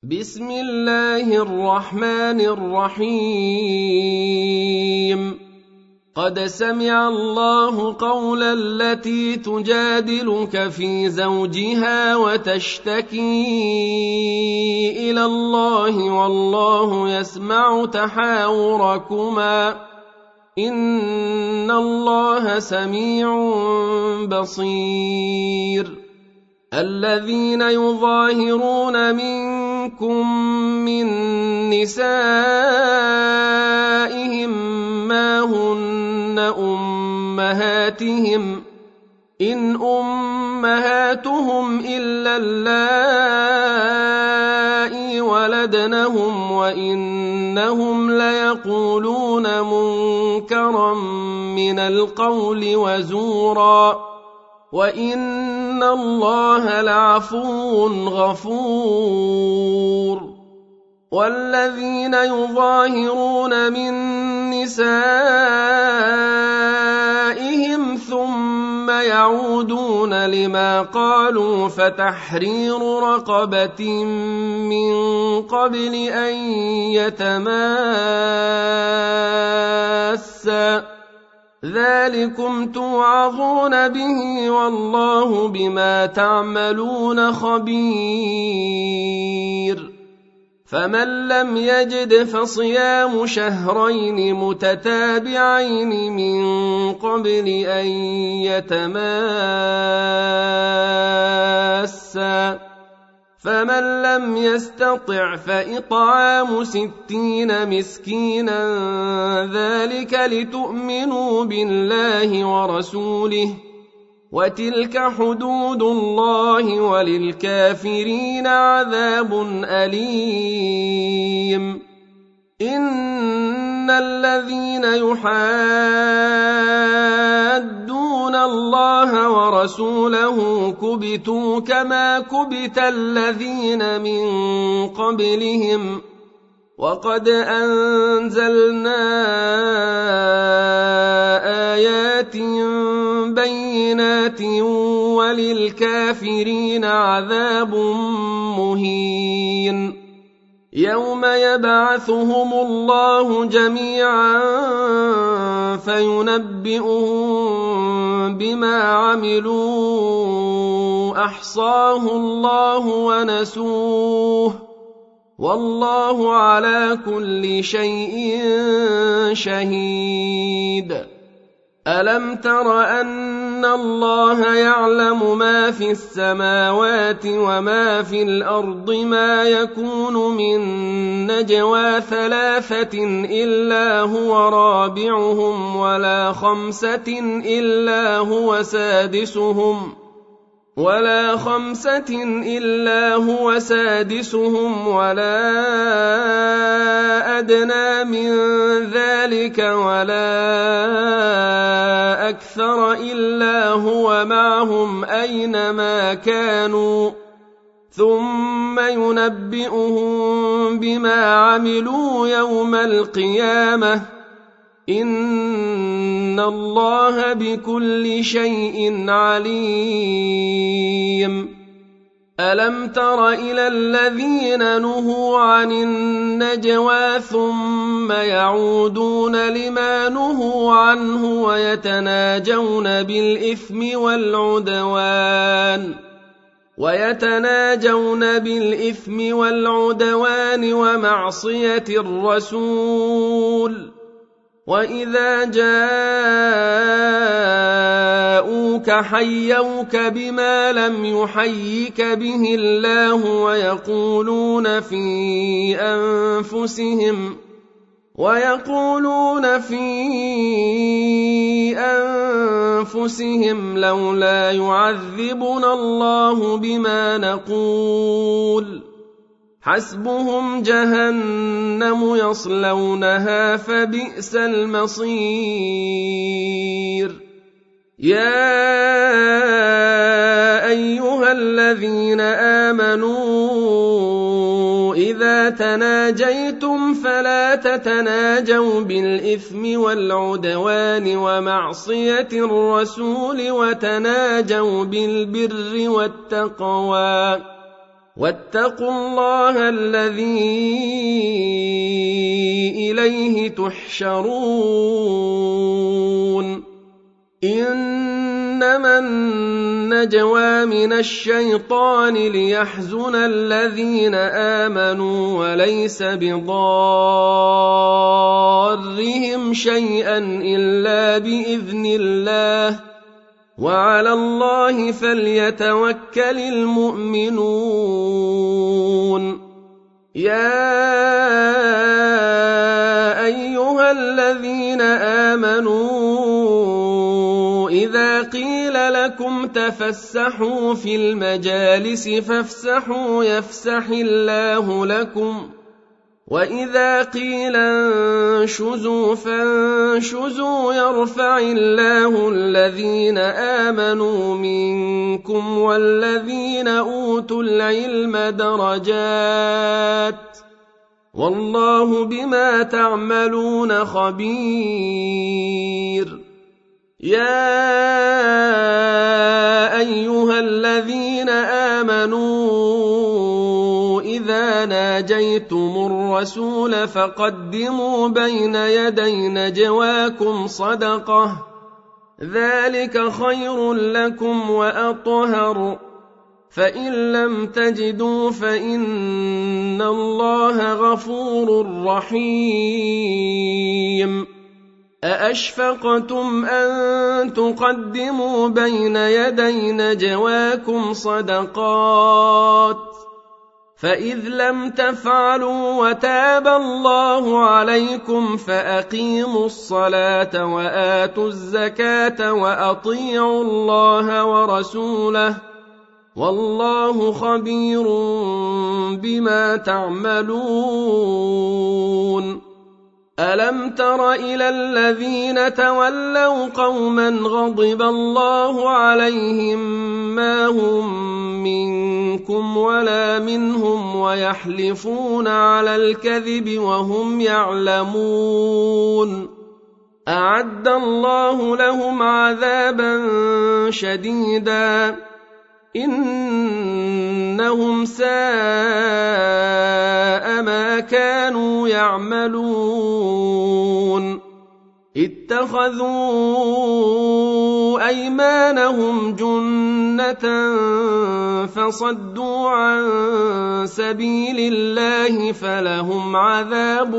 بسم الله الرحمن الرحيم قد سمع الله قول التي تجادلك في زوجها وتشتكي إلى الله والله يسمع تحاوركما إن الله سميع بصير الذين يظاهرون منكم من نسائهم ما هن أمهاتهم إن أمهاتهم إلا اللائي ولدنهم وإنهم ليقولون منكرا من القول وزورا وَإِنَّ اللَّهَ لَعَفُوٌّ غَفُورٌ وَالَّذِينَ يُظَاهِرُونَ مِن نِّسَائِهِمْ ثُمَّ يَعُودُونَ لِمَا قَالُوا فَتَحْرِيرُ رَقَبَةٍ مِّن قَبْلِ أَن يَتَمَاسَّا ذَلِكُمْ تُوعَظُونَ بِهِ وَاللَّهُ بِمَا تَعْمَلُونَ خَبِيرٌ فَمَن لَّمْ يَجِدْ فَصِيَامُ شَهْرَيْنِ مُتَتَابِعَيْنِ مِن قَبْلِ أَن يَتَمَاسَّا فَمَن لَّمْ يَسْتَطِعْ فَإِطْعَامُ 60 مِسْكِينًا ذَلِكَ لِتُؤْمِنُوا بِاللَّهِ وَرَسُولِهِ وَتِلْكَ حُدُودُ اللَّهِ وَلِلْكَافِرِينَ عَذَابٌ أَلِيمٌ إِنَّ الَّذِينَ يُحَادُّونَ اللَّهَ ورسوله كبتوا كما كبت الذين من قبلهم وقد أنزلنا آيات بينات وللكافرين عذاب مهين يوم يبعثهم الله جميعا فينبئهم بما عملوا أحصاه الله ونسوه والله على كل شيء شهيد ألم تر أن الله يعلم ما في السماوات وما في الأرض ما يكون من نجوى 3 إلا هو رابعهم ولا 5 إلا هو سادسهم ولا أدنى من ذلك ولا أكثر إلا هو معهم أينما كانوا ثم ينبئهم بما عملوا يوم القيامة إن الله بكل شيء عليم ألم تر إلى الذين نهوا عن النجوى ثم يعودون لما نهوا عنه ويتناجون بالإثم والعدوان ومعصية الرسول وإذا جاءوك حيوك بما لم يحيك به الله ويقولون في أنفسهم لولا يعذبنا الله بما نقول حسبهم جهنم يصلونها فبئس المصير يا أيها الذين آمنوا إذا تناجيتم فلا تتناجوا بالإثم والعدوان ومعصية الرسول وتناجوا بالبر والتقوى واتقوا الله الذي إليه تحشرون إنما النجوى من الشيطان ليحزن الذين آمنوا وليس بضارهم شيئا إلا بإذن الله وعلى الله فليتوكل المؤمنون يا أيها الذين آمنوا إذا قيل لكم تفسحوا في المجالس فافسحوا يفسح الله لكم وإذا قيل انشزوا فانشزوا يرفع الله الذين آمنوا منكم والذين أوتوا العلم درجات والله بما تعملون خبير يا أيها الذين آمنوا إذا ناجيتم الرسول فقدموا بين يدي نجواكم صدقة ذلك خير لكم وأطهر فإن لم تجدوا فإن الله غفور رحيم أأشفقتم أن تقدموا بين يدي نجواكم صدقات فإذ لم تفعلوا وتاب الله عليكم فأقيموا الصلاة وآتوا الزكاة وأطيعوا الله ورسوله والله خبير بما تعملون ألم تر إلى الذين تولوا قوما غضب الله عليهم ما هم منكم ولا منهم ويحلفون على الكذب وهم يعلمون أعد الله لهم عذابا شديدا إنهم ساء ما كانوا يعملون اتخذوا أيمانهم جنة فصدوا عن سبيل الله فلهم عذاب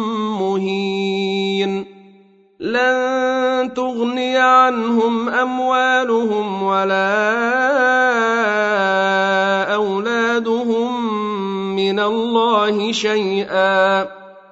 مهين لن تغني عنهم أموالهم ولا أولادهم من الله شيئا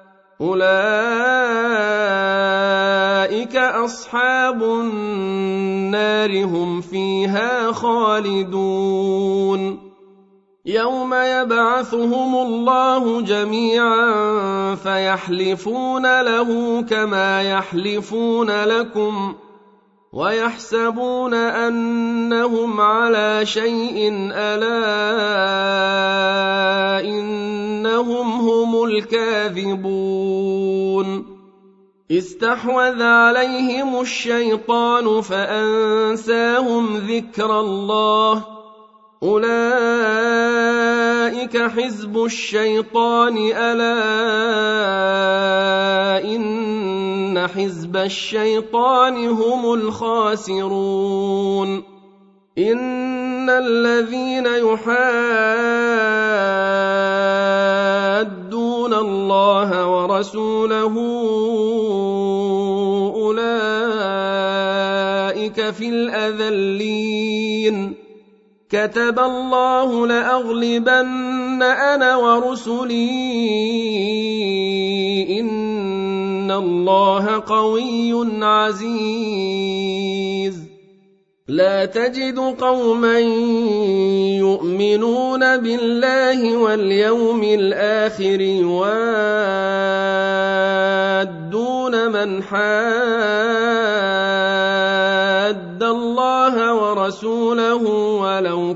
أولئك أصحاب النار هم فيها خالدون يوم يبعثهم الله جميعا فيحلفون له كما يحلفون لكم ويحسبون أنهم على شيء ألا إنهم هم الكاذبون استحوذ عليهم الشيطان فأنساهم ذكر الله أولئك حزب الشيطان ألا إن حزب الشيطان هم الخاسرون إن الذين يحادون الله ورسوله أولئك في الأذلين كتب الله لأغلبن أنا ورسلي إن الله قوي عزيز لا تجد قوما يؤمنون بالله واليوم الآخر يوادون من حاد الله ورسوله ولو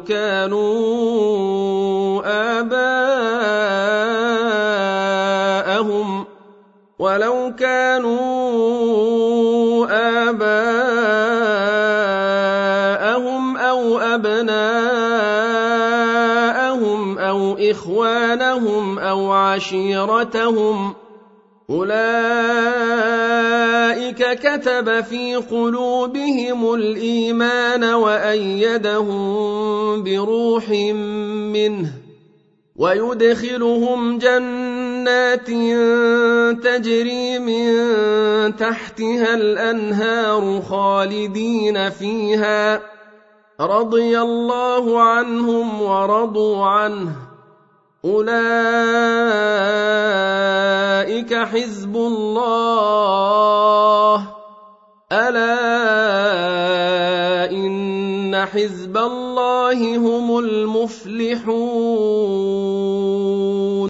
كانوا آباءهم أو أبناءهم أو إخوانهم أو عشيرتهم أولئك كتب في قلوبهم الإيمان وأيدهم بروح منه ويدخلهم جنات تجري من تحتها الأنهار خالدين فيها رضي الله عنهم ورضوا عنه أولئك حزب الله ألا إن حزب الله هم المفلحون